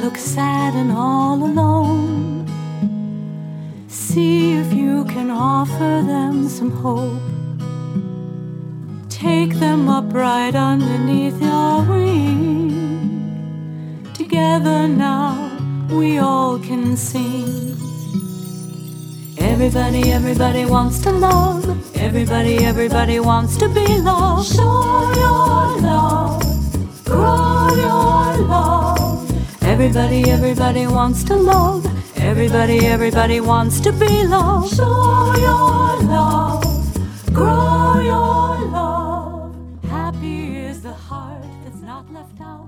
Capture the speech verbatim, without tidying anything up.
look sad and all alone, see if you can offer them some hope. Take them up right underneath your wing. Together now we all can sing. Everybody, everybody wants to love. Everybody, everybody wants to be loved. Show your love, grow your love. Everybody, everybody wants to love. Everybody, everybody wants to be loved. Show your love, grow your love. Happy is the heart that's not left out.